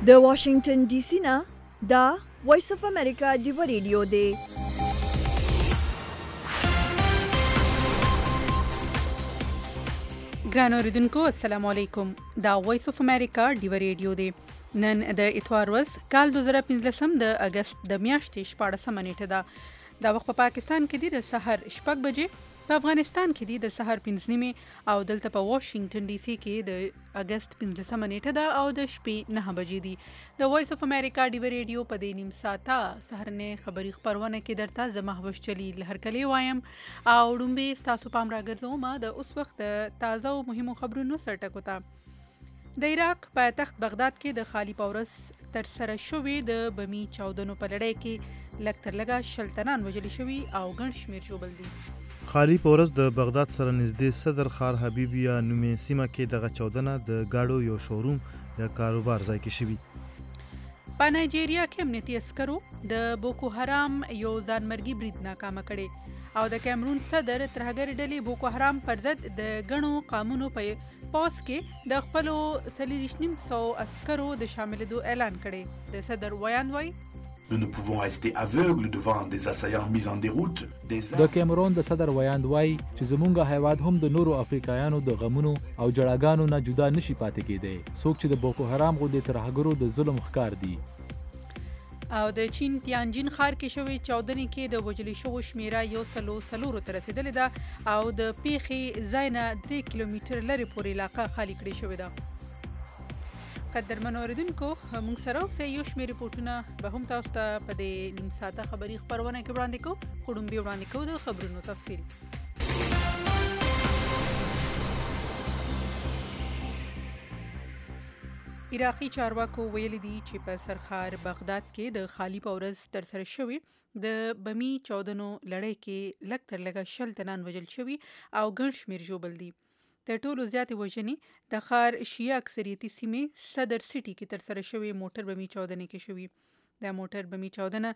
د واشنگټن ډي سي نه دا وایس اف امریکا ډیو ریډیو دی. ګران اوریدونکو السلام علیکم. دا وایس اف امریکا ډیو ریډیو دی. نن د اتوار ورځ کال 2015 د اگست د میاشتې 14 نیټه ده. دا وخت په پاکستان کې دی د سحر 6 بجې، په افغانستان کې دی د سحر 5 نیمه او دلته په واشنگټن ډي سي کې د اگست 15 نیټه ده او د شپې 9 بجې دي. د وایس اف امریکا ډیو ریډیو په دې نیم ساعته سحرنه خبری خبرونه کې درته زه محوش چلیل هرکلی وایم او ډومبه تاسو پام راګرځوم د اوس وخت تازه او مهمو خبرونو سرټکو ته. د عراق پایتخت بغداد کې د خالی پورس تر سره شوې د بمی چاودنو په لړۍ کې لږ تر لږه شلتنان وژل شوي او ګڼ شمېر ژوبل دي. خالی پورس د بغداد سره نږدې صدر خار حبیبیه نومې سیمه کې دغه چاودنه د گاډو یو شوروم د کاروبار ځای کې شوي. په نایجیریا کې امنیتي عسکرو د بوکو حرام یو ځانمرګي برید ناکامه کړي او د کیمرون صدر ترهګر ډلې بوکو حرام پر ضد د غنو قانونو په پاس کې د خپل 300 عسکرو د شاملېدو اعلان کړي. د صدر ویان وایي Nous ne pouvons rester aveugles devant des assaillants mis en déroute. د کیمرون د صدر ویاند وایي چې زمونږ هیواد هم د نورو افریقایانو د غمونو او جړاګانو نه جدا نشي پاتې کېدی. څوک چې د بوکو حرام غوندې ترهګرو د ظلم ښکار دي. او د چین تیانجین ښار کې شوې چاودنې کې د وژل شوو شمیره 104 ته رسیدلې ده او د پیښې ځای نه 3 کیلومتر لرې پورې علاقه خالی کړې شوې ده. قدرمن اوریدونکو موږ سره اوسئ، یو شمېر ریپورټونه به هم تاسو ته په دې نیم ساعته خبري خپرونه کې وړاندې کوو. خو ډومبې وړاندې کوو د خبرونو تفصیل. عراقي چارواکو ویلي دي چې په سرخار بغداد کې د خالی پورس تر سره شوې د بمی چاودنو لړۍ کې لږ تر لږه 10 تنان وژل شوي او ګڼ شمېر ژوبل دي. د ټولو زیاتې وژنې د ښار شیعه اکثریتي سیمې صدر سټي کې تر سره شوې موټر بمي چاودنې کې شوي. د موټر بمي چاودنه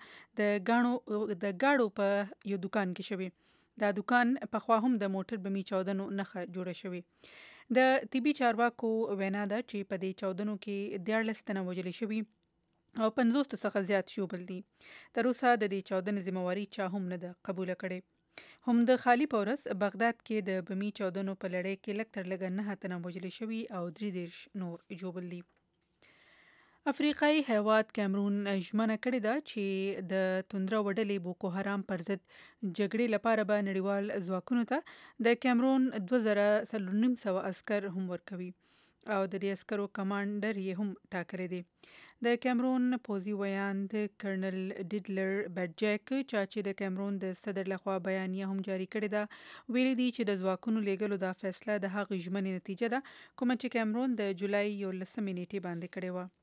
د گاډو په یو دکان کې شوي. دا دکان پخوا هم د موټر بمي چاودنو نښه جوړه شوي. د طبي چارواکو وینا ده چې په دې چاودنو کې 14 تنه وژل شوي او 50 څخه زیات ژوبل دي. تر اوسه د دې چاودنې ذمہواری چا هم نه ده قبول کړې. هم د خالی پورس بغداد کې د بمی چاودنو په لړۍ کې لږ تر لږه 9 تنه وژل شوي او 33 نور ژوبل دي. افریقایي هیواد کیمرون ژمنه کړې ده چې د توندره وډلې بوکو حرام پر ضد جګړې لپاره به نړیوال ځواکونو ته د کیمرون 2400 عسكر هم ورکوي او د دې عسکرو کمانډر یې هم ټاکلی دی. د کیمرون پوځي ویاند کرنل ډیډلر بډجیک چې د کیمرون د صدر لخوا بیانیه هم جاری کړې ده ویلي دي چې د ځواکونو لیږلو دا فیصله د هغې ژمنې نتیجه ده کومه چې کیمرون د جولای 11 نیټې باندې کړې وه.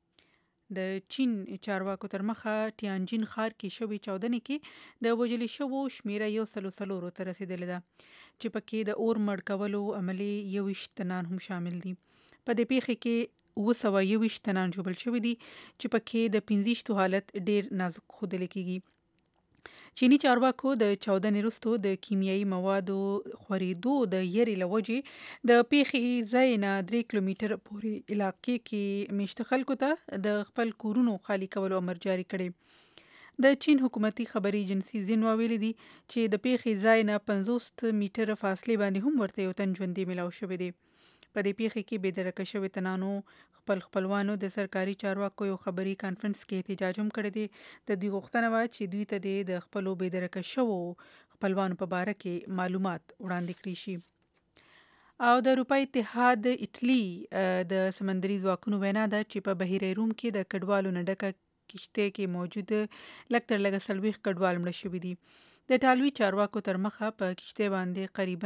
د چین چارواکو تر مخه تیانجین ښار کې شوې چاودنې کې د وژل شوو شمیره 104 ته رسیدلې ده چې پکې د اور مړ کولو عملي 21 تنان هم شامل دي. په دې پیښه کې 221 تنان ژوبل شوي دي چې پکې د 15 حالت ډیر نازک ښودل کېږي. چینی چارواکو د چاودنې وروسته د کیمیاوي موادو خورېدو د یری له وجې د پیښې ځای نه 3 کیلومتر پورې علاقې کې میشته خلکو ته د خپل کورونو خالی کولو امر جاری کړی. د چین حکومتي خبري ایجنسی زینوا ویلي دي چې د پیښې ځای نه 50 میټر فاصله باندې هم ورته یو تن ژوندی ملاو شوی دی. په دې پیښه کې بېدرکه شوي تنانو خپلوانو د سرکاري چارواکو یو خبري کانفرنس کې احتجاج هم کړی دی. د دوی غوښتنه وه چې دوی ته د خپلو بېدرکه شوو خپلوانو په باره کې معلومات وړاندې کړي شي. او د اروپا اتحاد اټلی د سمندري ځواکونو وینا ده چې په بحیره روم کې د کډوالو نه ډکه کشتۍ کې موجود لږ تر لږه 40 کډوال مړه شوي دي. د ایټالوي چارواکو تر مخه په کشتۍ باندې قریباً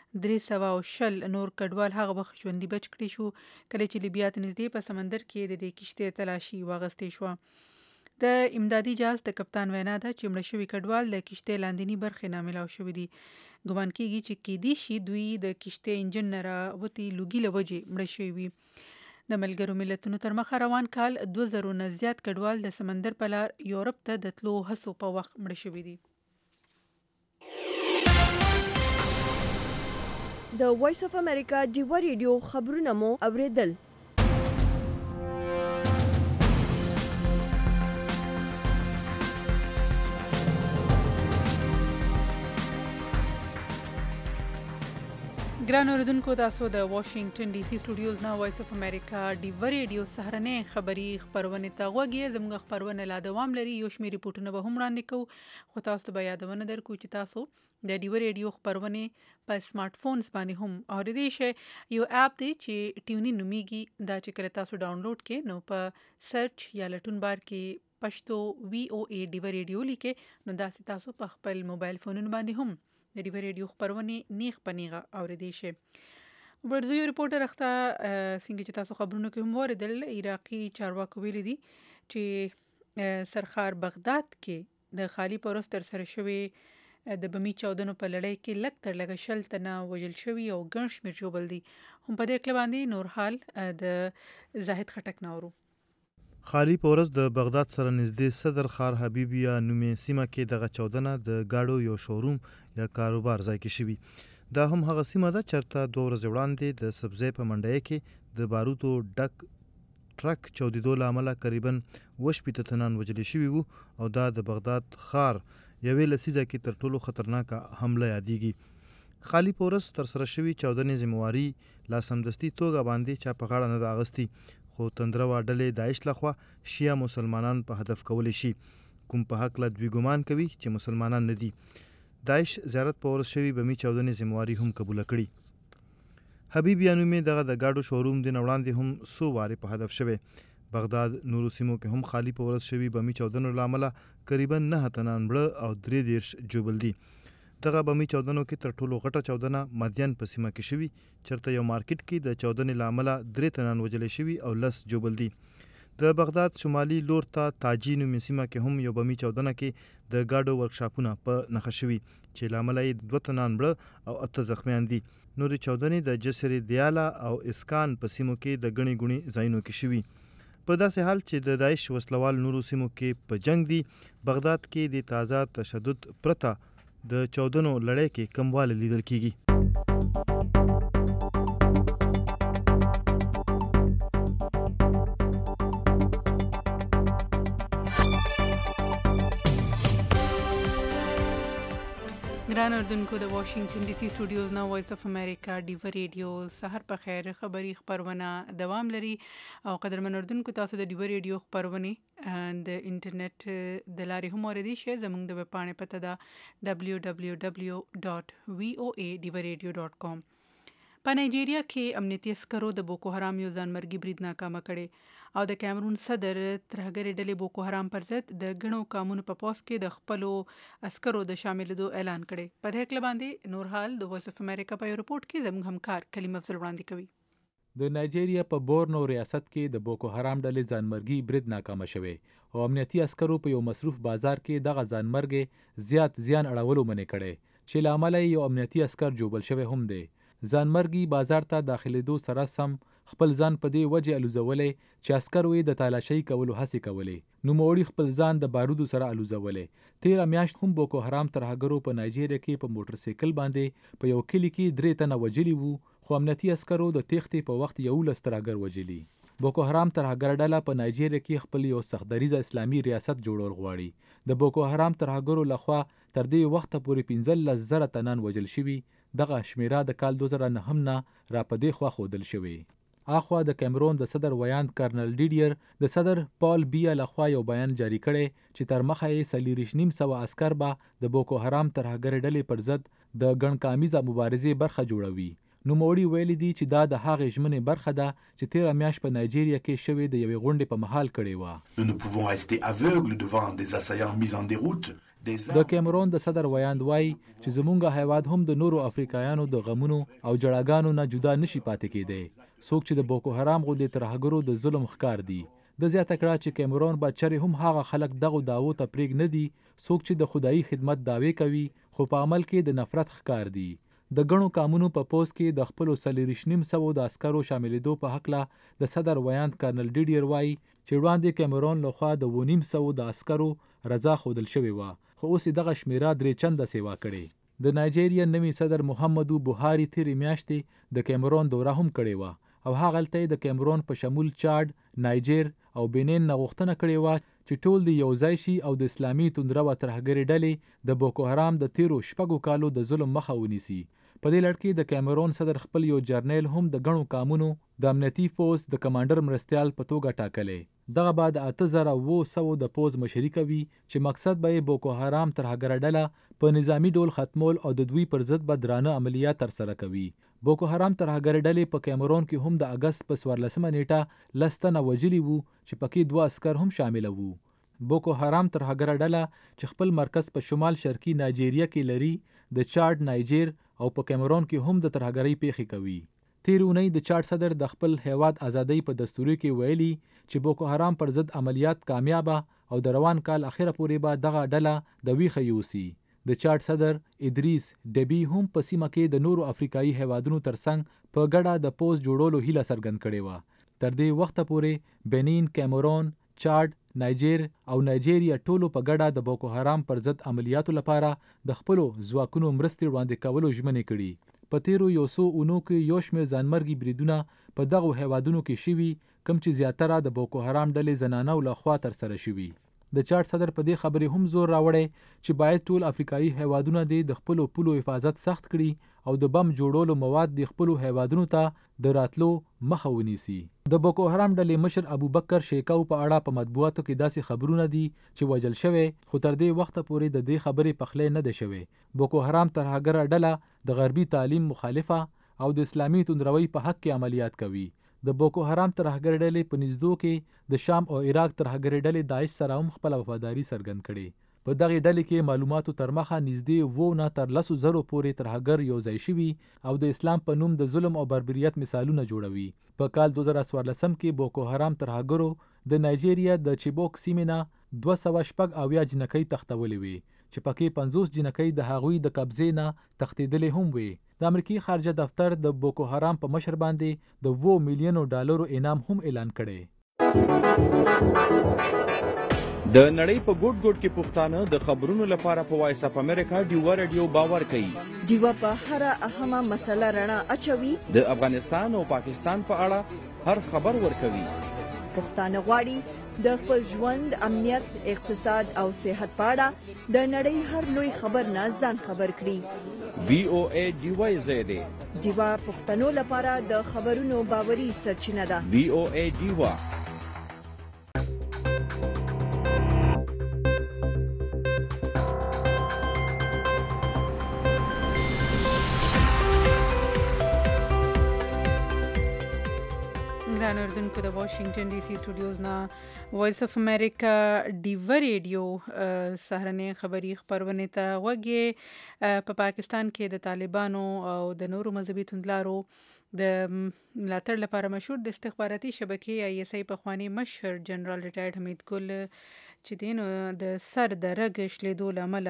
320 نور کډوال هغه وخت ژوندي بچ کړي شو کله چې لیبیا ته نږدې په سمندر کې د دې کشتۍ تلاشي واغستې شوه. د امدادي جهاز د کپتان وینا ده چې مړه شوي کډوال د کشتۍ لاندینی برخې نه ملاو شوي دي. ګمان کېږي چې کېدای شي دوی د کشتۍ انجن نه راوتي لوګي له وجې مړه شوي وي. د ملګرو ملتونو تر مخه روان کال 2000 نه زیات کډوال د سمندر په لار یورپ ته د تلو هڅو په وخت مړه شوي دي. د وایس اف امریکا ډیو ریډیو خبرونه مو اوریدل. ګران اوریدونکو تاسو د واشنگټن ډي سي سټوډیوز نه وایس اف امریکا ډیو ریډیو سهارنې خبری خبرونه ته غوږی زموږ خبرونه لا دوام لري یو شمېر ریپورتونه به هم وړاندې کوو خو تاسو ته یادونه درکو چې تاسو د ډیو ریډیو خبرونه په سمارټ فونز باندې هم اوریدئ شئ یو اپ دی چې ټیونین نومیږي دا چې کله تاسو ډاونلوډ کړئ نو په سرچ یا لټون بار کې پښتو VOA ډیو ریډیو لیکئ نو دا تاسو په خپل موبایل فونونو باندې هم د ډیو ریډیو خبرونه نیغ پنیغه اوریدئ شئ ورځو ریپورټر اخته څنګه چې تاسو خبرونه کوم وردل عراقي چارواکو ویلي دي چې سرخار بغداد کې د خالی پروس تر سره شوی د بمی چاودنو په لړۍ کې لک تر لګه شل تنه وژل شوی او ګڼ شمېر ژوبل دي هم په دې کله باندې نور حال د زاهد خټک ناورو خالی پورس د بغداد سره نږدې صدر خار حبیبیه نومې سیمه کې دغه چاودنه د گاډو یو شوروم یا کاروبار ځای کې شوی دا هم هغه سیمه ده چرته 2 ورځې وړاندې د سبزی په منډۍ کې د بارودو ډک ټرک چاودیدو له امله تقریبا 80 تنان وژل شوي وو او دا د بغداد ښار یوې لسیزه کې تر ټولو خطرناکه حمله یادېږي خالی پورس تر سره شوي چاودنې ذمہواري لا سمدستي توګه باندې چا په غاړه نه ده اغستې خو تندروا ډلې داعش لخوا شیعه مسلمانان په هدف کولی شي کوم په حق له دوی ګمان کوي چې مسلمانان نه دي داعش زیارت په ورس شوي بمی چاودنې ذمہواري هم قبول کړي حبیب یانومې دغه د گاډو شوروم د وړاندې هم سو واره په هدف شوی بغداد نورو سیمو کې هم خالی په ورس شوي بمی چاودنو لامل تقریبا 9 تنان مړه او 3 جوبل دي دغه بمی چاودنو کې تر ټولو غټه چاودنه مدین په سیمه کې شوی چرته یو مارکیټ کې د چاودنې لامل 3 تنان وژل شوی او 10 جوبل دي د بغداد شمالي لور ته تاجی نومې سیمه کې هم یو بمی چاودنه کې د گاډو ورکشاپونه په نښه شوی چې لامل یې 2 تنان مړه او 8 زخمیان دي نورې چاودنې د جسر دیالا او اسکان په سیمو کې د غني غوني ځایونو کې شوی په داسې حال چې د داعش وسلوال نورو سیمو کې په جنگ دي بغداد کې د تازه تشدد پرته د چاودنو لړۍ کې کموالی لیدل کیږي ګران اردوونکو د واشنگټن ډي سي سټوډیوز نه وایس اف امریکا ډیو ریډیو سحر په خیر خبری خبرونه دوام لري او قدرمن اردوونکو تاسو د ډیو ریډیو خبرونه د انټرنیټ د لارې هم اوریدئ شئ زموږ د ویب پاڼې پته ده www.voadivaradio.com په نایجیریا کې امنیتي عسکرو د بوکو حرام یو ځانمرګي برید ناکامه کړي او د کیمرون صدر ترهګرې ډلې بوکو حرام پر ضد د غنو قانونو په پوس کې د خپلو عسکرو د شاملېدو اعلان کړي په دې کله باندې نور حال د وایس اف امریکا په ریپورت کې زموږ همکار کلیم افضل وړاندې کوي د نایجیریا په بورنو ریاست کې د بوکو حرام ډلې ځانمرګي برید ناکامه شوی او امنیتي عسکرو په یو مصروف بازار کې دغه ځانمرګي زیات زیان اړولو منې کړي چې لامل یو امنیتي عسکر جوبل شوی هم دی ځانمرګي بازار ته داخليدو سره سم خپل ځان په دې وجه الوزولې چې عسکر وي د تالاشۍ کولو هڅې کولې نو موړي خپل ځان د بارودو سره الوزولې 13 میاشت هم بوکو حرام ترهګرو په نایجیریا کې په موټر سایکل باندې په یو کلی کې 3 تنه وژلي وو خو امنیتي عسکرو د تېښتې په وخت 11 ترهګر وژلي بوکو حرام ترهګر ډله په نایجیریا کې خپل یو سختدریزه اسلامي ریاست جوړول غواړي د بوکو حرام ترهګرو لخوا تر دې وخته پورې 15,000 تنان وژل شوي دغه شمیره د کال 2009 نه را پدې خوا خودل شوی اخوا د کیمرون د صدر ویاند کرنل ډیډیر د صدر پال بیا لخوا یو بیان جاری کړي چې تر مخه یې 3.5 عسكر به د بوکو حرام ترهګر ډلې پر ضد د ګڼکامیزه مبارزې برخه جوړوي نو موړي ویل دي چې دا د هغې ژمنې برخه ده چې 13 میاشت په نایجیریا کې شوې د یوې غونډې په محل کړې و Nous ne pouvons rester aveugles devant des assaillants mis en déroute. د کیمرون د صدر ویاند وای چې زمونږ هیواد هم د نورو افریقایانو د غمونو او جړاګانو نه جدا نشي پاتې کېدی څوک چې د بوکو حرام غوندې ترهګرو د ظلم ښکار دي د زیاته کړه چې کیمرون به چرې هم هغه خلک دغه داوو ته پرېږ نه دي څوک چې د خدایي خدمت داوی کوي خو په عمل کې د نفرت ښکار دي د غنو قانونو په پوس کې د خپل 3.5 د عسکرو شاملېدو په حق لا د صدر ویاند کرنل ډیډیر وای چې وړاندې کیمرون لخوا د 2.5 د عسکرو رضا خودل شوی و خو اوس دغه شمیره 3 چنده سیوا کړي د نایجیریا نوی صدر محمدو بوهاری تیرې میاشتې د کیمرون دوره هم کړې و او هغه لته د کیمرون په شمول چاډ، نایجر او بینین نه غوښتنه کړې وه چې ټول د یو ځای شي او د اسلامي توندره و ترهګرې ډلې د بوکو حرام د تیرو 6 کالو د ظلم مخه ونیسي. په دې لړ کې د کیمرون صدر خپل یو جرنیل هم د غنو کامونو د امنیتي پوز د کمانډر مرستیال په توګه ټاکلې. دغه بعد 8700 د پوز مشري کوي چې مقصد به بوکو حرام ترهګره ډله په نظامی ډول ختمول او د دوی پر ضد به درانه عملیات ترسره کوي. بوکو حرام ترهګر ډلې په کیمرون کې هم د اگست په 14 نیټه لستنه وجلی وو چې پکې 2 عسكر هم شامل وو. بوکو حرام ترهګر ډله چې خپل مرکز په شمال شرقي نایجیریا کې لري د چاډ نایجیر او په کیمرون کې هم د ترهګرۍ پیښې کوي. تیر اونۍ د چاډ صدر د خپل هیواد ازادۍ په دستوري کې ویلي چې بوکو حرام پر ضد عملیات کامیابه او د روان کال اخیره پورې به دغه ډله د ویخه یوسي. د چاډ صدر ادریس ډبی هم په سیمه کې د نورو افریقایي هیوادونو ترڅنګ په ګډه د پوز جوړولو هیله څرګند کړې وه. تر دې وخته پورې بنین، کیمرون، چاډ، نایجیر او نایجیریا ټولو په ګډه د بوکو حرام پر ضد عملیاتو لپاره د خپلو ځواکونو مرستې وړاندې کولو ژمنې کړي. په تیرو یو څو اونو کې یو شمېر ځانمرګي بریدونه په دغو هیوادونو کې شوي کوم چې زیاتره د بوکو حرام ډلې زنانو لخوا ترسره شوي. د چاډ صدر په دې خبرې هم زور راوړی چې باید ټول افریقایي هیوادونه د خپلو پولو حفاظت سخت کړي او د بم جوړولو مواد د خپلو هیوادونو ته د راتلو مخه ونیسي. د بوکو حرام ډلې مشر ابوبکر شیکاو په اړه په مطبوعاتو کې داسې خبرونه دي چې وژل شوی، خو تر دې وخته پورې د دې خبرې پخلی نه دی شوی. بوکو حرام ترهګره ډله د غربي تعلیم مخالفه او د اسلامي توندروي په حق کې عملیات کوي. د بوکو حرام ترهګر ډلې په نږدو کې د شام او عراق ترهګر ډلې داعش سره هم خپل وفاداری څرګند کړي. په دغه ډلې کې معلوماتو تر مخه نږدې 2 نه تر 10,000 پورې ترهګر یو ځای شوي او د اسلام په نوم د ظلم او بربریت مثالونه جوړوي. په کال 2014 کې بوکو حرام ترهګرو د نایجیریا د چیبوک سیمې نه 280 جنکۍ تختولې وي چې پکې 50 جنکۍ د هغوی د قبضې نه تښتېدلې هم وي. د امریکای خارجه دفتر د بوکو حرام په مشر باندې د $2 ملیون انعام هم اعلان کړي. د نړۍ په ګوټ ګوټ کې پښتانه د خبرونو لپاره په وایس اف امریکا ډیوا رادیو باور کوي. ډیوا په هر اهمه مسله رڼا اچوي. د افغانستان او پاکستان په اړه هر خبر ورکوي. پښتانه غواړي د خپل ژوند، امنیت، اقتصاد او صحت په اړه د نړۍ هر لوی خبر نه ځان خبر کړي. VOA ډیوا زیاده ډیوا پښتنو لپاره د خبرونو باوري سرچینه ده. VOA ډیوا. اردوونکو د واشنگټن ډي سي سټوډیوز نه وایس اف امریکا ډیوا ریډیو سهارنۍ خبری خبرونه ته وګي. په پاکستان کې د طالبانو او د نورو مذهبي توندلارو د ملاتړ لپاره مشهور د استخباراتي شبکې ISI پخوانی مشر جنرال ریټایرډ حمید ګل چې دین د سر د رګ شلیدو لامل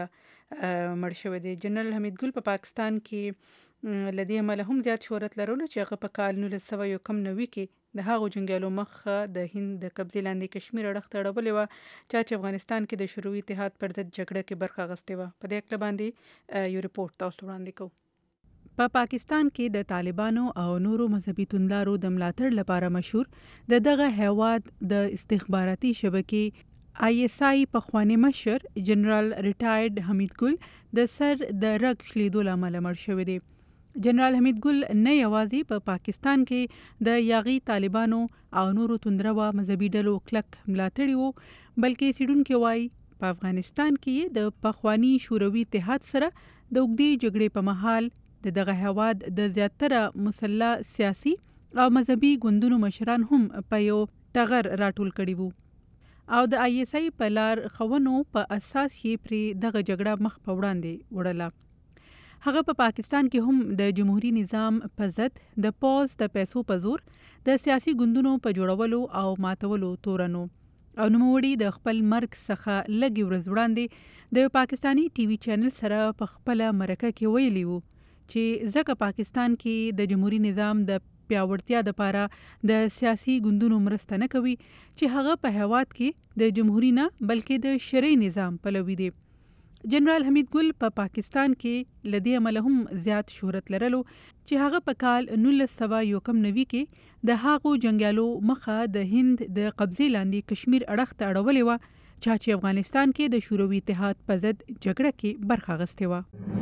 مړ شوی دی. جنرال حمید ګل په پاکستان کې لدی عمل هم زیات شهرت لرلو چې هغه په کال 1990 کې د هغو جنگیالو مخ د هند د قبضې لاندې کشمیر اړخ ته اړولې وه چې افغانستان کې د شوروي اتحاد پر ضد جګړه کې برخه اخیستې وه. په دې اړه باندې یو ریپورت تاسو وړاندې کوو. په پاکستان کې د طالبانو او نورو مذهبي توندلارو د ملاتړ لپاره مشهور د دغه هیواد د استخباراتي شبکې ISI پخوانی مشر جنرال ریټایرډ حمید ګل د سر د رګ شلیدو لامل مړ شوی دی. جنرال حمید ګل نه یوازې په پاکستان کې د یاغي طالبانو او نورو توندروا مذهبي ډلو کلک ملاتړي وو، بلکې څېړونکي وایي په افغانستان کې د پخوانی شوروي اتحاد سره د اوږدې جګړې په مهال دغه هیواد د زیاتره مسلح سیاسي او مذهبي ګوندونو مشران هم په یو ټغر راټول کړي وو او د ISI په لار ښوونو په اساس یې پرې دغه جګړه مخ په وړاندې وړله. هغه په پاکستان کې هم د جمهوریت نظام په ضد د پوز د پیسو په زور د سیاسي ګوندونو په جوړولو او ماتولو تورنو او نوموړي د خپل مرګ څخه لږ ورځ وړاندې د پاکستانی ټي وي چینل سره په خپل مرکه کې ویلي وو چې ځکه پاکستان کې د جمهوریت نظام د پیاوړتیا لپاره د سیاسي ګوندونو مرسته نه کوي چې هغه په هیواد کې د جمهوریت نه بلکې د شرعي نظام پلوي دي. جنرال حمید ګل په پاکستان کې لدی عمل هم زیات شهرت لرلو چې هغه په کال 1991 کې د هاغو جنگیالو مخه د هند د قبضې لاندې کشمیر اړخ ته اړولې و چې افغانستان کې د شوروي اتحاد په ضد جګړه کې برخه اخیستې و.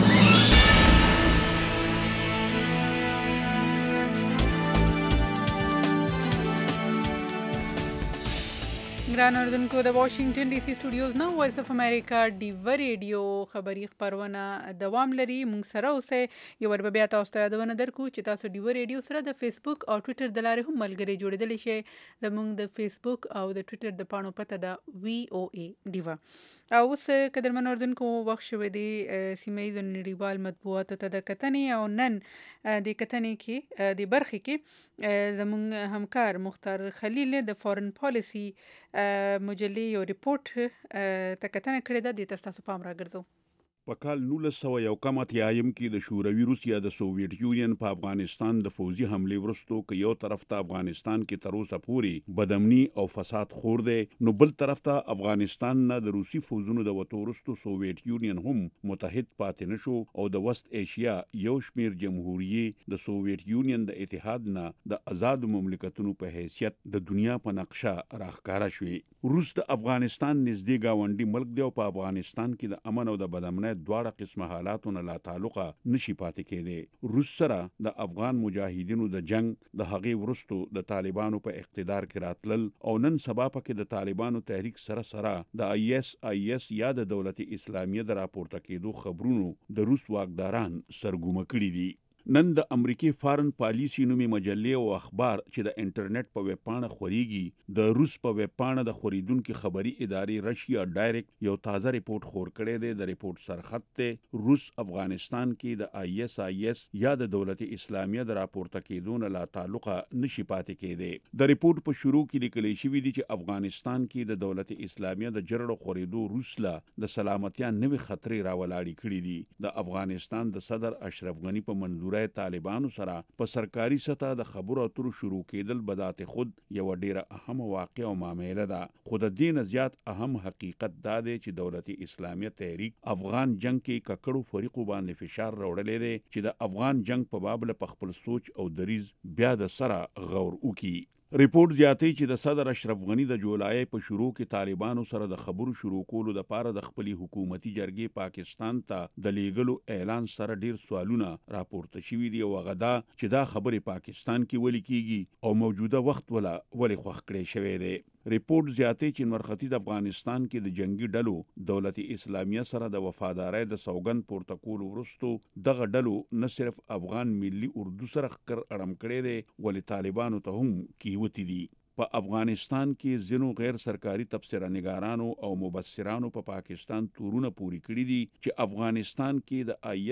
ګران اوردونکو د واشنگټن ډي سي سټوډیوز نه وایس اف امریکا ډیو ریډیو خبری خبرونه دوام لري. مونږ سره اوسه یو ور بیا تاسو ته یادونه درکو چې تاسو ډیو ریډیو سره د فیسبوک او ټوئیټر د لارې هم ملګري جوړیدلی شئ. زموږ د فیسبوک او د ټوئیټر د پاڼو پته ده VOA ډیوا. او اوس قدرمن اوردونکو وخت شوی دی سیمه ییز نړیوال مطبوعاتو ته د کتنې او نن د کتنې کې د برخې کې زموږ همکار مختار خلیل د فورن پالیسی مجلې یو ریپورت ته کتنه کړې ده. د تاسو پام راګرځو. په کال 1991 کې د شوروي روسیا د سوویت یونین په افغانستان د فوزي حمله وروسته که یو طرف ته افغانستان کې تر اوسه پورې بدامني او فساد خور دی، نو بل طرف ته افغانستان نه د روسي فوزونو د وتو وروسته سوویت یونین هم متحد پاتې نشو او د وست ایشیا یو شمیر جمهوریت د سوویت یونین د اتحاد نه د آزاد مملکتونو په حیثیت د دنیا په نقشه راښکاره شوې. روس د افغانستان نږدې گاونډي ملک دی او په افغانستان کې د امن او د بدامنۍ دواړه قسمه حالاتو نه لا تعلقه نشي پاتې کېدی. روس سره د افغان مجاهدینو د جنگ د هغې وروسته د طالبانو په اقتدار کې راتلل او نن سبا پکې د طالبانو تحریک سره د IS یا د دولت اسلامیه د راپورته کېدو خبرونو د روس واکداران سرګومه کړي دي. نن د امریکای فارن پالیسی نومي مجلې او اخبار چې د انټرنیټ په ویب پاڼه خوريږي د روس په ویب پاڼه د خوریدونکو خبري ادارې رشیا ډایرکټ یو تازه ریپورت خور کړی دی. د ریپورت سرخط ته روس افغانستان کې د IS یا د دولت اسلامیه د راپورته کېدو نه لا تعلقه نشي پاتې کېدی. د ریپورت په شروع کې لیکل شوی دی چې افغانستان کې د دولت اسلامیه د جرړو خوريدو روس لا د سلامتیا نوې خطرې راولاړې کړې دي. د افغانستان د صدر اشرف غنی په منظور طالبانو سره په سرکاري سطح د خبرو اترو شروع کېدل بذات خود یو ډیره اهم واقعه او معامله ده. خود د دین زیات اهم حقیقت دا دی چې دولت اسلامیه تحریک افغان جنگ کې ککړو فریقو باندې فشار راوړلې دی چې د افغان جنگ په باب له خپل سوچ او دریز بیا د سره غور وکړي. ریپورت زیاتوي چې د صدر اشرف غنی د جولای په شروع کې طالبانو سره د خبرو شروع کولو لپاره د خپل حکومتي جرګې پاکستان ته د لیګلو اعلان سره ډیر سوالونه راپورته شوي دي او غدا چې دا خبره پاکستان کې ولې کیږي او موجوده وخت ولې خوښ کړی شوی دی. ریپورت زیاتوي چې نورختي د افغانستان کې د جنگي ډلو دولت اسلامیه سره د وفادارۍ د سوګند پورته کولو وروسته دغه ډلو نه صرف افغان ملي اردو سره خکر اړم کړی دی ولې طالبانو ته هم کیوتی دي. په افغانستان کې ځینو غیر سرکاري تبصره نگارانو او مبصرانو په پاکستان تورونه پوری کړی دي چې افغانستان کې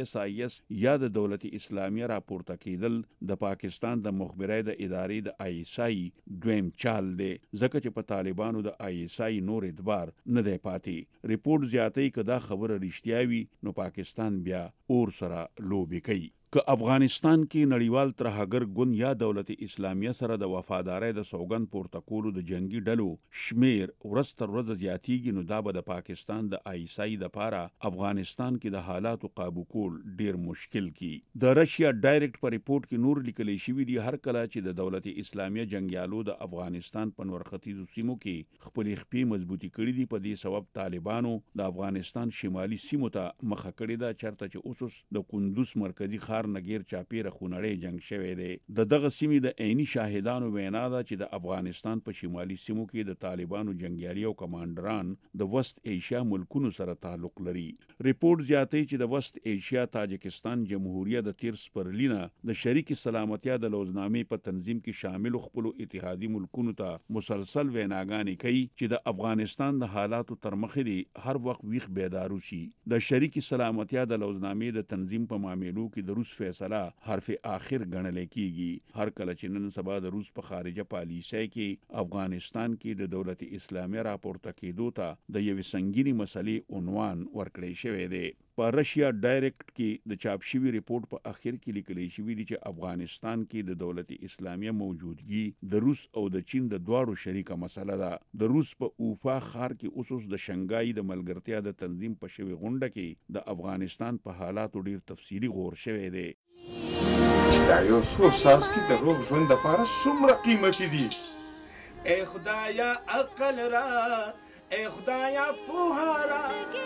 د IS یا د دولت اسلامیه راپورته کېدل د پاکستان د مخبرۍ د ادارې د ISI دویم چال دی ځکه چې په طالبانو د ISI نور اعتبار نه دی پاتې. ریپورت زیاتوي که دا خبره رښتیا وي نو پاکستان بیا اور سره لوبې کوي. که افغانستان کې نړیوال ترهګر ګوند یا دولت اسلامیه سره د وفادارۍ د سوګند پورته کولو د جنگي ډلو شمیر ورځ تر ورځې زیاتیږي نو دا به د پاکستان د ISI لپاره افغانستان کې د حالاتو قابو کول ډیر مشکل کی. د رشیا ډایرکټ په ریپورت کې نور لیکل شوی دی هر کله چې د دولت اسلامیه جنگیالو د افغانستان په نورختیزو سیمو کې خپل خپې مضبوطی کړې دي په دې سبب طالبانو د افغانستان شمالي سیمو ته مخه کړې ده چرته چې اوس د کندوز مرکزی نګیر چاپیره خونړی جنگ شوی دی. د دغه سیمې د عیني شاهدانو وینا ده چې د افغانستان په شمالي سیمو کې د طالبانو جنگیالي او کمانډران د وست ایشیا ملکونو سره تعلق لري. ریپورت زیاتوي چې د وست ایشیا تاجکستان جمهوریت د تیر سپرلینه د شریک سلامتیا د لوزنامې په تنظیم کې شامل خپل اتحادي ملکونو ته مسلسل ویناګانې کوي چې د افغانستان د حالاتو تر مخې دی هر وخت ویښ بیدار شي. د شریک سلامتیا د لوزنامې د تنظیم په معاملو کې د روس فیصله حرف آخر ګڼل کیږي. هر کله چې نن سبا د روس په خارجه پالیسۍ کې افغانستان کې د دولت اسلامیه راپورته کېدو ته د یوې سنگینی مسلې عنوان ورکړی شوی دی. په رشیا ډایرکټ کې د چاپ شوی ریپورت په اخر کې لیکل شوی دی چې افغانستان کې د دولت اسلامیه موجودګي د روس او د چین د دواړو شریکه مسله ده. د روس په اوفا ښار کې اوس د شنګای د ملګرتیا د تنظیم په شوی غونډه کې د افغانستان په حالاتو ډیر تفصیلی غور شوی دی. دا یو څو څاڅکي د روغ ژوند لپاره څومره قیمتي دي. ای خدایا عقل را، ای خدایا پوهه را.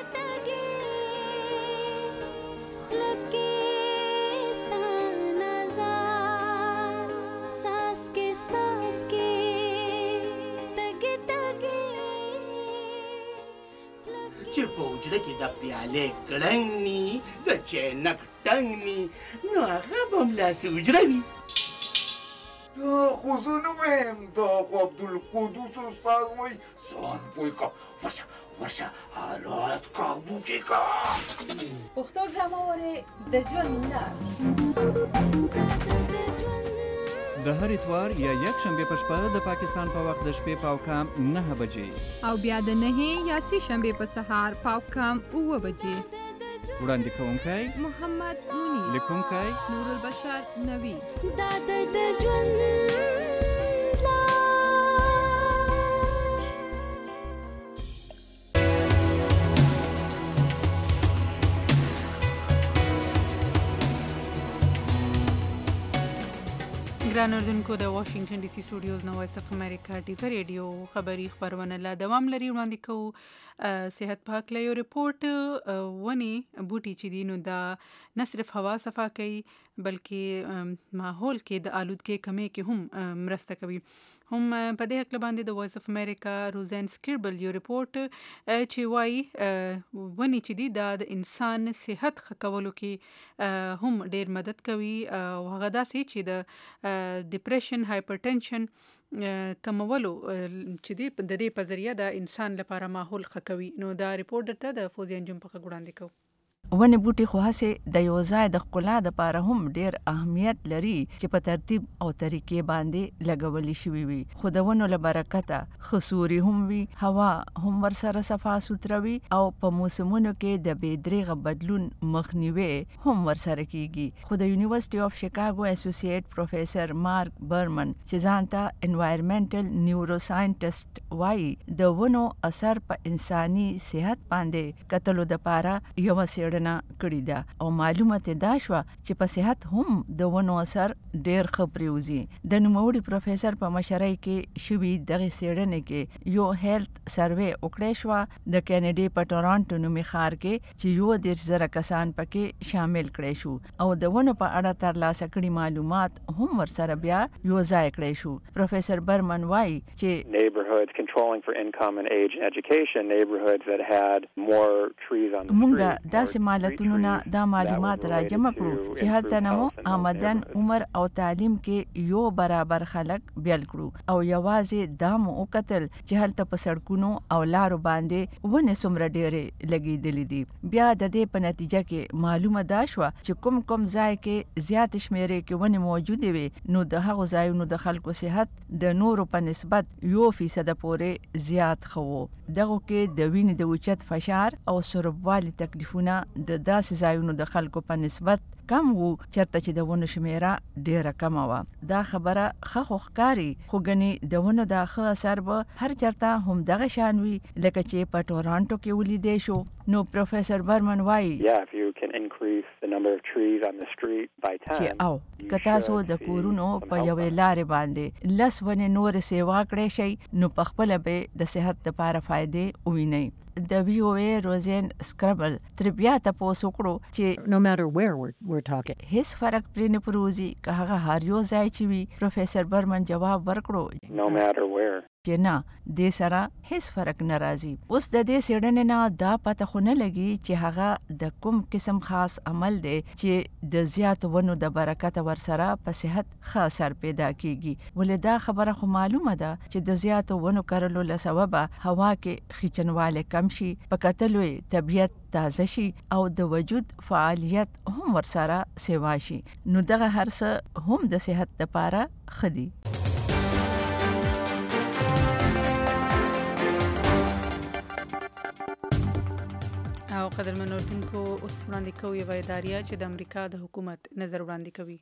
چې په اوجره کې د پیالې کړنګ ني د چینک ټنګ ني نو هغه به همداسې اوجره وي. دا خو زه نه وایم، دا خو عبدالقدوس استاد وایي ځان پوه که ورشه حالات کابو کې که. پښتو ډرامه وارې د ژوند لار د هر اتوار یا یک شنبه په شپه د پاکستان په وخت د شپې پاو کام 9 بجې او بیا د 9 یا 10 شنبه په سهار پاو کام 9 بجې. وړاندې کوونکی محمد مونی، لیکونکی نور البشر نوی. دا د ژوند ګران اردوونکو د واشنگټن ډي سي سټوډیوز نو وایس اف امریکا ټي ریډیو خبري خبرونه لا دوام لري. وړاندې کوو صحت پاک له یو ریپورت ونی بوټي چې دي نو دا نه صرف هوا صفا کوي بلکې ماحول کې د آلودګۍ کمی کې هم مرسته کوي. هم په دې حق باندې د وایس اف امریکا روزن سکربل یو ریپورت چې وایي ونی چې دي دا د انسان صحت ښه کولو کې هم ډیر مدد کوي او هغه داسې چې د ډیپریشن، هایپرټنشن کمولو چې دی د دې په ذریعہ د انسان لپاره ماحول ښه کوي. نو دا ریپورت درته د فوزي انجم په وړاندې کوو. ونې بوټي خو هسې د یو ځای د ښکلا دپاره هم ډیر اهمیت لري چې په ترتیب او طریقې باندې لګولي شوي وي. خو د ونو له برکته ښه سوري هم وي، هوا هم ورسره صفا سوتره وي او په موسمونو کې د بې دریغه بدلون مخنیوی هم ورسره کیږي. خو د یونیورسيټي اف شیکاګو اسوسییټ پروفیسر مارک برمن چې ځان ته انوایرمنټل نیورو ساینټسټ وایي د ونو اثر په انساني صحت باندې کتلو دپاره یو څېړنه کړې ده او معلومات دا شوه چې په صحت هم د ونو اثر ډیر ښه پریوزي. د نوموړي پروفیسر په مشرۍ کې شوي دغه څېړنې کې یو هیلث سروې وکړی شوه د کینیډا په ټورانټو نومي ښار کې چې 10,000 کسان پکې شامل کړی شو او د ونو په اړه ترلاسه کړي معلومات هم ورسره بیا یو ځای کړی شو. پروفیسر برمن وایي چې neighborhoods controlling for income and age and education, neighborhoods that had more trees on the street. داسې مالتونو نه دا معلومات راجمع کړو چې هلته نه مو آمدن، عمر او تعلیم کې یو برابر خلک بیل کړو او یوازې دا مو وکتل چې هلته په سړکونو او لارو باندې ونې څومره ډېرې لګېدلې دي. بیا د دې په نتیجه کې معلومه دا شوه چې کوم ځای کې زیات شمیرې کې ونې موجودې وي نو د هغو ځایونو د خلکو صحت د نورو په نسبت 1% پورې زیات ښه و. دغو کې د وینې د اوچت فشار او سربوالي تکلیفونه د داسې ځایونو د خلکو په نسبت کم وو چرته چې د ونو شمیره ډیره کمه وه. دا خبره ښه خو ښکاري خو ګنې د ونو دا ښه اثر به هر چرته هم دغه شان وي لکه چې په ټورانټو کې ولیدی شو. نو پروفیسر برمن وایي چې او که تاسو د کورونو په یوې لارې باندې 10 ونې نورې سیوا کړی شئ نو پخپله به د صحت لپاره فایدې ووینئ. د وی او ای روزن سکربل تر بیا تاسو وکړو چې no matter where we're talking هیڅ فرق پرې نه پروزي که هغه هر یو ځای چې وي. پروفیسر برمن جواب ورکړو no matter where چې نه دې سره هیڅ فرق نه راځي. اوس د دې څېړنې نه دا پته خو نه لګي چې هغه د کوم قسم خاص عمل دی چې د زیات ونو د برکته ورسره په صحت ښه اثر پیدا کیږي. ولې دا خبره خو معلومه ده چې د زیات ونو کرلو له سببه هوا کې خیچنواله کم شي، په کتلو طبیعت تازه شي او د وجود فعالیت هم ورسره سیوا شي. نو دغه هر څه هم د صحت لپاره ښه دي. او قدرمن اردوونکو اوس وړاندې کوو یوه اداریه چې د امریکا د حکومت نظر وړاندې کوي.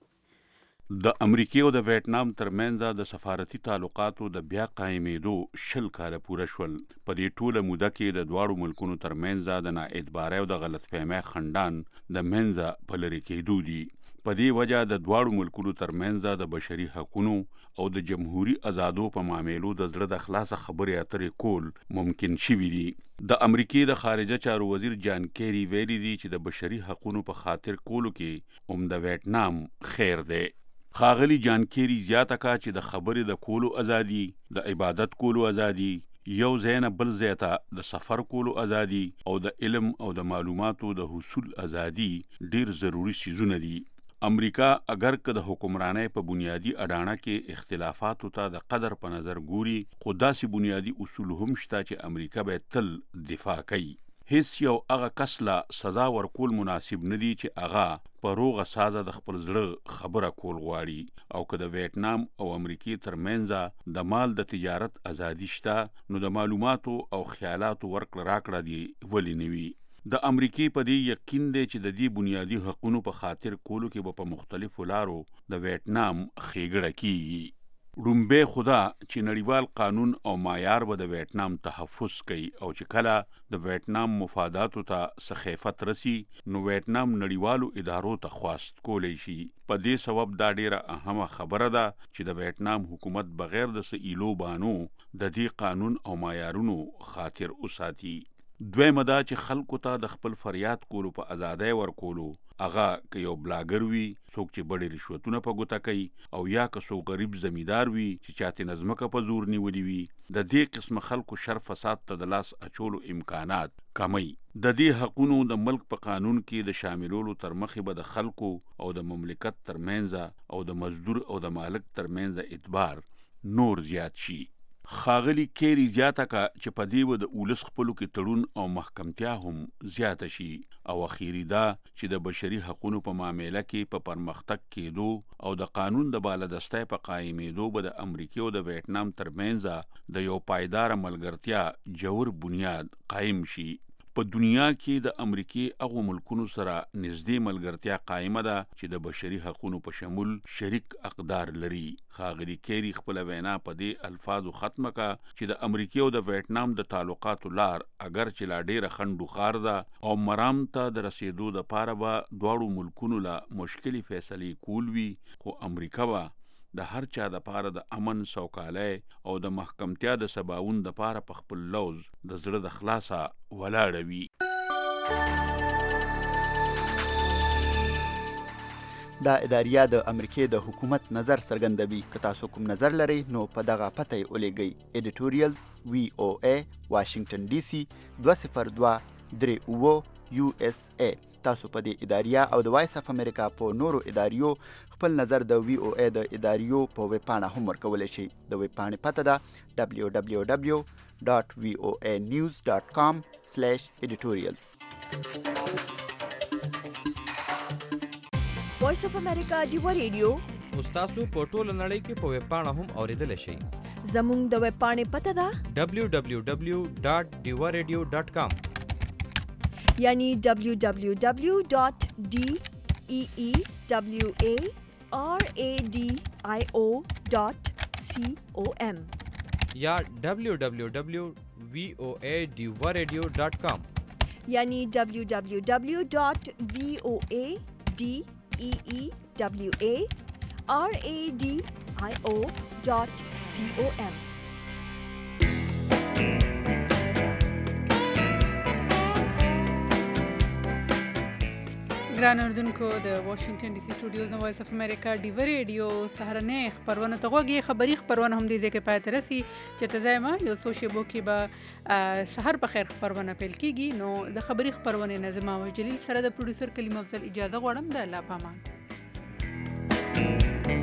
د امریکای او د ویتنام ترمنځ د سفارتي تعلقاتو د بیا قائمېدو 10 کاله پوره شول. په دې ټوله موده کې د دواړو ملکونو ترمنځ د نااعتبارۍ او د غلطفهمۍ خنډان د منځه په لرې کېدو دي. په دې وجه د دواړو ملکونو ترمنځ د بشري حقوقو او د جمهوریت آزادو په معاملو د زړه د خلاص خبرې اترې کول ممکن شوي دي. د امریکای د خارجه چارو وزیر جان کیری ویلي دي چې د بشري حقوقو په خاطر کولو کې د ویتنام خیر دی. ښاغلي جان کیری زیاته کړه چې د خبرې د کولو ازادي، د عبادت کولو ازادي، یو ځای نه بل ځای ته د سفر کولو ازادي او د علم او د معلوماتو د حصول ازادي ډیر ضروری سيزونه دي. امریکا اگر که د حکمرانۍ په بنیادی اډانه کې اختلافاتو ته د قدر په نظر ګوري، خو داسې بنیادی اصول هم شته چې امریکا به تل دفاع کوي. هیڅ یو هغه کس لا سزا ورکول مناسب نه دی چې هغه په روغه سازه د خپل زړه خبره کول غواړي. او که د ویتنام او امریکای ترمنځ د مال د تجارت ازادي شته، نو د معلوماتو او خیالاتو ورکړه راکړه دی ولې نه وي. د امریکای په دې یقین دی چې د دې بنیادی حقوقو په خاطر کولو کې په مختلفو لارو د ویتنام ښېګړه کیږي. لومبه خدا چې نړیوال قانون او معیار به د ویتنام تحفظ کوي، او چې کله د ویتنام مفاداتو ته سخیفت رسی، نو ویتنام نړیوالو ادارو ته خواست کولی شي. په دې سبب دا ډیره اهمه خبره ده چې د ویتنام حکومت بغیر د سئیلو بانو د دې قانون او معیارونو خاطر وساتي. دویمه دا چې خلکو ته د خپل فریاد کولو په ازادۍ ورکولو، هغه که یو بلاګر وي، څوک چې بډې رشوتونه په ګوته کوي، او یا که څوک غریب زمیندار وي چې چاته نظمکه په زور نیولي وي، د دې قسم خلکو شر فساد ته د لاس اچولو امکانات کمی. د دې حقونو د ملک په قانون کې د شاملولو تر مخې به د خلکو او د مملکت ترمنځ او د مزدور او د مالک ترمنځ اعتبار نور زیات شي. ښاغلي کیری زیاته کړه چې په دې به د اولس خپلو کې تړون او محکمتیا هم زیاته شي. او اخیری دا چې د بشري حقوقو په معامله کې په پرمختګ کېدو او د قانون د بالادستۍ په قایمېدو به د امریکا او د ویتنام ترمنځ د یو پایدار ملګرتیا جوړ بنیاد قائم شي. په دنیا کې د امریکای هغو ملکونو سره نږدې ملګرتیا قائمه ده چې د بشري حقوقو په شمول شریک اقدار لري. ښاغلي کیری خپل وینا په دې الفاظو ختمه کړه چې د امریکای او د ویتنام د تعلقاتو لار اگر چې لا ډیره خنډوخار ده او مرام ته د رسیدو لپاره به دواړو ملکونو له مشکلې فیصلې کول وي، خو امریکا به د هر چا د پاره د امن، سوکالۍ او د محکمتیا د سباوون د پاره په خپل لوز د زړه د خلاصه ولاړه وي. دا اداریه د امریکای د حکومت نظر څرګندوي. که تاسو کوم نظر لرئ نو په دغه پته یې ولیږئ: editorial VOA Washington DC 20238 USA. تاسو په دې اداریه او د وایس اف امریکا په نورو اداریو خپل نظر د VOA د اداریو په ویب پاڼه هم ورکولی شئ. د ویب پاڼې پته ده www.voanews.com/editorials. وایس اف امریکا ډیوه ریډیو تاسو په ټوله نړۍ کې په ویب پاڼه هم اوریدلی شئ. زموږ د ویب پاڼې پته ده www.diwaradio.com، یعنی www.deewaradio.com یا www.voadiwaradio.com، یعنی www.voadeewaradio.com. ګران اردوونکو، د واشنگټن ډي سي سټوډیوز نو وایس اف امریکا ډیوه ریډیو سهارنۍ خبرونه ته غوږی. خبري خبرونه هم دې ځای کې پای ته رسي چې ته زما یو څو شیبو کې به سحر په خیر خبرونه پیل کیږي. نو د خبري خبرونه نظم او جلیل سره د پروډوسر کلیم افضل اجازه غواړم. د الله پامان.